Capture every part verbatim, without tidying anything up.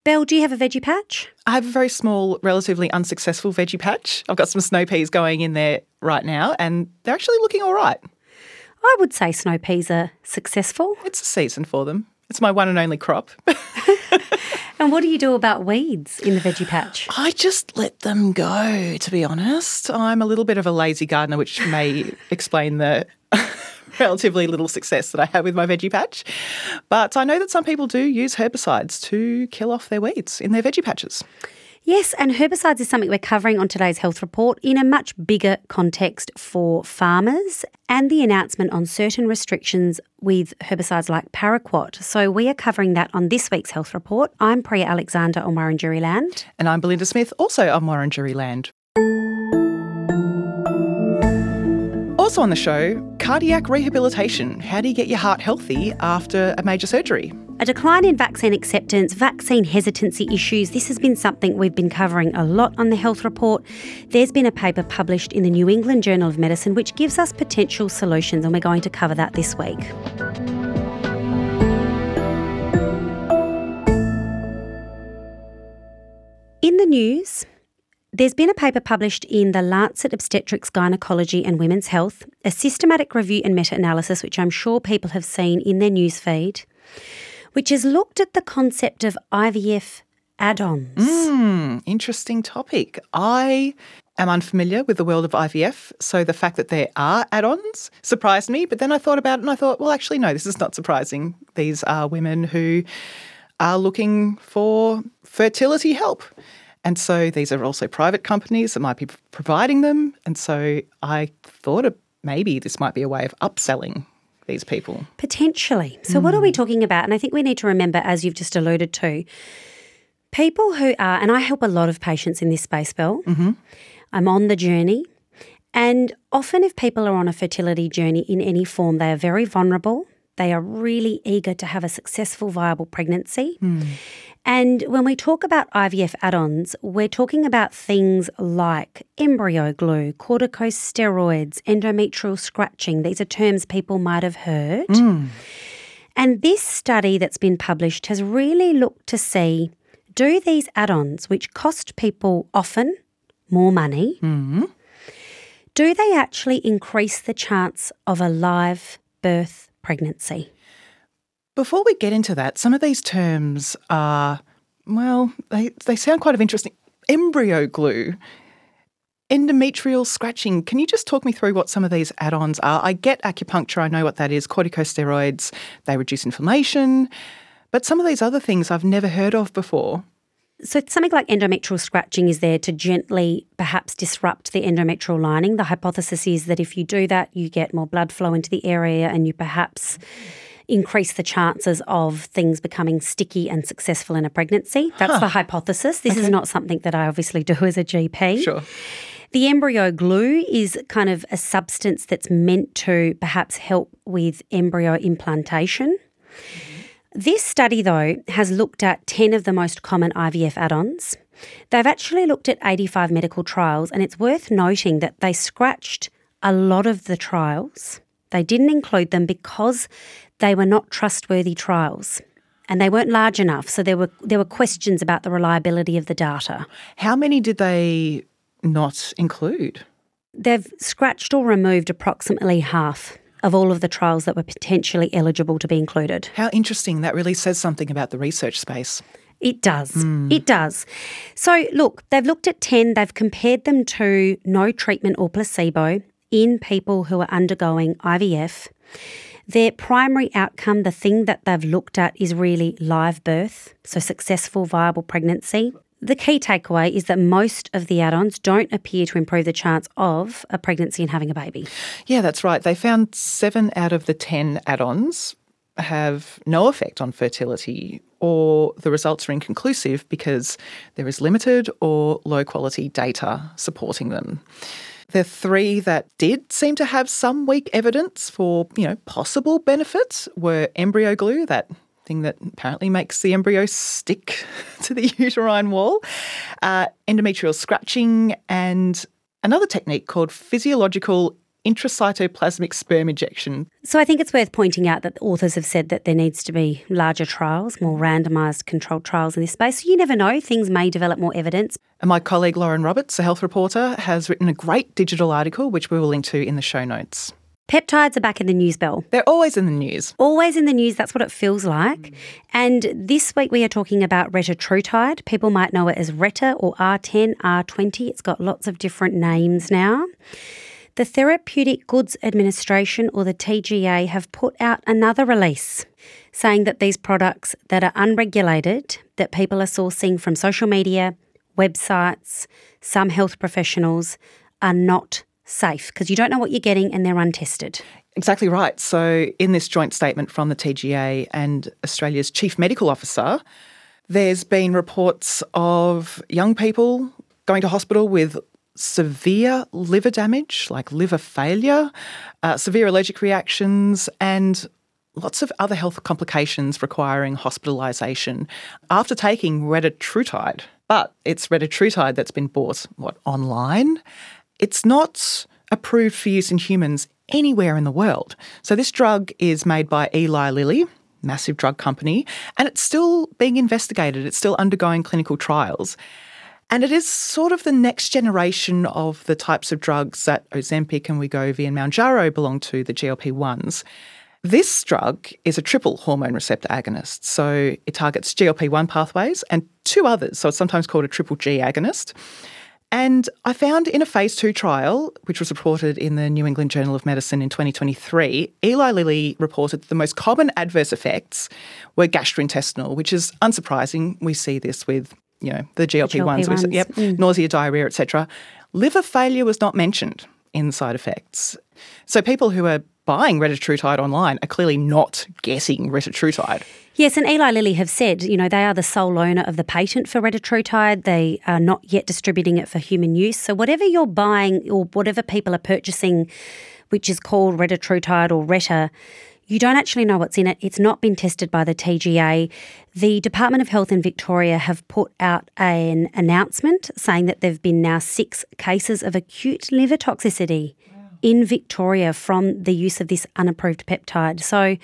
Belle, do you have a veggie patch? I have a very small, relatively unsuccessful veggie patch. I've got some snow peas going in there right now and they're actually looking all right. I would say snow peas are successful. It's a season for them. It's my one and only crop. And what do you do about weeds in the veggie patch? I just let them go, to be honest. I'm a little bit of a lazy gardener, which may explain the relatively little success that I have with my veggie patch. But I know that some people do use herbicides to kill off their weeds in their veggie patches. Yes, and herbicides is something we're covering on today's health report in a much bigger context for farmers and the announcement on certain restrictions with herbicides like paraquat. So we are covering that on this week's health report. I'm Priya Alexander on Wurundjeri Land. And I'm Belinda Smith, also on Wurundjeri Land. Also on the show, cardiac rehabilitation. How do you get your heart healthy after a major surgery? A decline in vaccine acceptance, vaccine hesitancy issues. This has been something we've been covering a lot on the health report. There's been a paper published in the New England Journal of Medicine which gives us potential solutions, and we're going to cover that this week. In the news, there's been a paper published in the Lancet Obstetrics, Gynecology and Women's Health, a systematic review and meta-analysis which I'm sure people have seen in their newsfeed, which has looked at the concept of I V F add-ons. Mm, interesting topic. I am unfamiliar with the world of I V F, so the fact that there are add-ons surprised me, but then I thought about it and I thought, well, actually, no, this is not surprising. These are women who are looking for fertility help. And so these are also private companies that might be providing them. And so I thought maybe this might be a way of upselling these people. Potentially. So mm. what are we talking about? And I think we need to remember, as you've just alluded to, people who are, and I help a lot of patients in this space, Belle. Mm-hmm. I'm on the journey. And often if people are on a fertility journey in any form, they are very vulnerable. They are really eager to have a successful, viable pregnancy. Mm. And when we talk about I V F add-ons, we're talking about things like embryo glue, corticosteroids, endometrial scratching. These are terms people might have heard. Mm. And this study that's been published has really looked to see, do these add-ons, which cost people often more money, mm. do they actually increase the chance of a live birth pregnancy? Before we get into that, some of these terms are, well, they, they sound quite of interesting. Embryo glue, endometrial scratching. Can you just talk me through what some of these add-ons are? I get acupuncture, I know what that is, corticosteroids, they reduce inflammation, but some of these other things I've never heard of before. So something like endometrial scratching is there to gently perhaps disrupt the endometrial lining. The hypothesis is that if you do that, you get more blood flow into the area and you perhaps increase the chances of things becoming sticky and successful in a pregnancy. That's huh. the hypothesis. This okay. is not something that I obviously do as a G P. Sure. The embryo glue is kind of a substance that's meant to perhaps help with embryo implantation. Mm-hmm. This study, though, has looked at ten of the most common I V F add-ons. They've actually looked at eighty-five medical trials, and it's worth noting that they scratched a lot of the trials. They didn't include them because they were not trustworthy trials and they weren't large enough. So there were there were questions about the reliability of the data. How many did they not include? They've scratched or removed approximately half of all of the trials that were potentially eligible to be included. How interesting. That really says something about the research space. It does. Mm. It does. So, look, they've looked at ten. They've compared them to no treatment or placebo in people who are undergoing I V F. Their primary outcome, the thing that they've looked at, is really live birth, so successful, viable pregnancy. The key takeaway is that most of the add-ons don't appear to improve the chance of a pregnancy and having a baby. Yeah, that's right. They found seven out of the ten add-ons have no effect on fertility, or the results are inconclusive because there is limited or low-quality data supporting them. The three that did seem to have some weak evidence for, you know, possible benefits were embryo glue, that thing that apparently makes the embryo stick to the uterine wall, uh, endometrial scratching, and another technique called physiological intracytoplasmic sperm injection. So I think it's worth pointing out that the authors have said that there needs to be larger trials, more randomised controlled trials in this space. So you never know, things may develop more evidence. And my colleague Lauren Roberts, a health reporter, has written a great digital article which we will link to in the show notes. Peptides are back in the news, Belle. They're always in the news. Always in the news, that's what it feels like. Mm. And this week we are talking about retatrutide. People might know it as Reta or R ten, R twenty. It's got lots of different names now. The Therapeutic Goods Administration, or the T G A, have put out another release saying that these products that are unregulated, that people are sourcing from social media, websites, some health professionals, are not safe because you don't know what you're getting and they're untested. Exactly right. So in this joint statement from the T G A and Australia's Chief Medical Officer, there's been reports of young people going to hospital with severe liver damage, like liver failure, uh, severe allergic reactions, and lots of other health complications requiring hospitalisation after taking retatrutide. But it's retatrutide that's been bought, what, online? It's not approved for use in humans anywhere in the world. So this drug is made by Eli Lilly, massive drug company, and it's still being investigated. It's still undergoing clinical trials. And it is sort of the next generation of the types of drugs that Ozempic and Wegovy and Mounjaro belong to, the G L P ones. This drug is a triple hormone receptor agonist. So it targets G L P one pathways and two others. So it's sometimes called a triple G agonist. And I found in a phase two trial, which was reported in the New England Journal of Medicine in twenty twenty-three, Eli Lilly reported that the most common adverse effects were gastrointestinal, which is unsurprising. We see this with, you know, the G L P ones, G L P ones. Yep, mm. nausea, diarrhea, et cetera. Liver failure was not mentioned in side effects. So people who are buying retatrutide online are clearly not getting retatrutide. Yes, and Eli Lilly have said, you know, they are the sole owner of the patent for retatrutide. They are not yet distributing it for human use. So whatever you're buying or whatever people are purchasing, which is called retatrutide or Reta, you don't actually know what's in it. It's not been tested by the T G A. The Department of Health in Victoria have put out an announcement saying that there have been now six cases of acute liver toxicity wow. in Victoria from the use of this unapproved peptide. So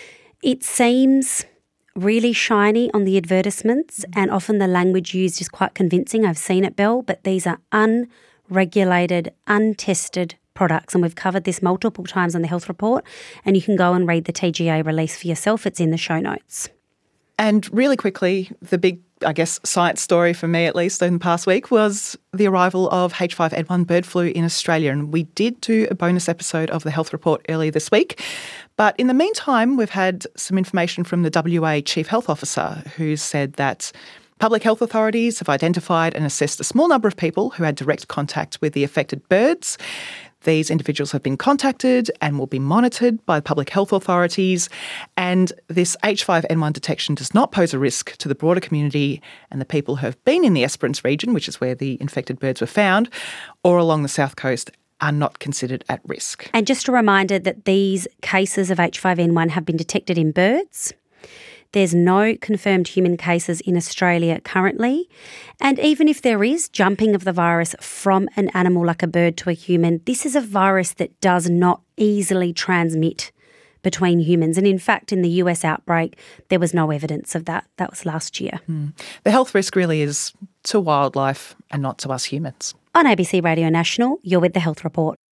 it seems really shiny on the advertisements, and often the language used is quite convincing. I've seen it, Belle, but these are unregulated, untested products, and we've covered this multiple times on the Health Report, and you can go and read the T G A release for yourself. It's in the show notes. And really quickly, the big, I guess, science story for me at least in the past week was the arrival of H five N one bird flu in Australia. And we did do a bonus episode of the Health Report earlier this week. But in the meantime, we've had some information from the W A Chief Health Officer who said that public health authorities have identified and assessed a small number of people who had direct contact with the affected birds. These individuals have been contacted and will be monitored by public health authorities. And this H five N one detection does not pose a risk to the broader community, and the people who have been in the Esperance region, which is where the infected birds were found, or along the south coast, are not considered at risk. And just a reminder that these cases of H five N one have been detected in birds. There's no confirmed human cases in Australia currently. And even if there is jumping of the virus from an animal like a bird to a human, this is a virus that does not easily transmit between humans. And in fact, in the U S outbreak, there was no evidence of that. That was last year. Mm. The health risk really is to wildlife and not to us humans. On A B C Radio National, you're with the Health Report.